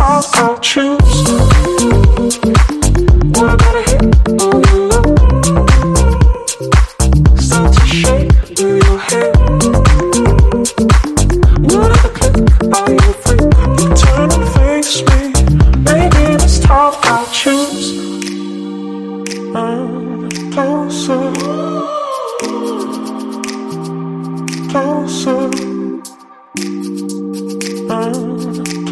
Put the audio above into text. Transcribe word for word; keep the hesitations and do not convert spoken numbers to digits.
talk, I'll choose. When I gotta hit on your love, start to shake, do your head. When I click, are you free? You turn and face me. Maybe this talk, I'll choose. I'm closer, closer.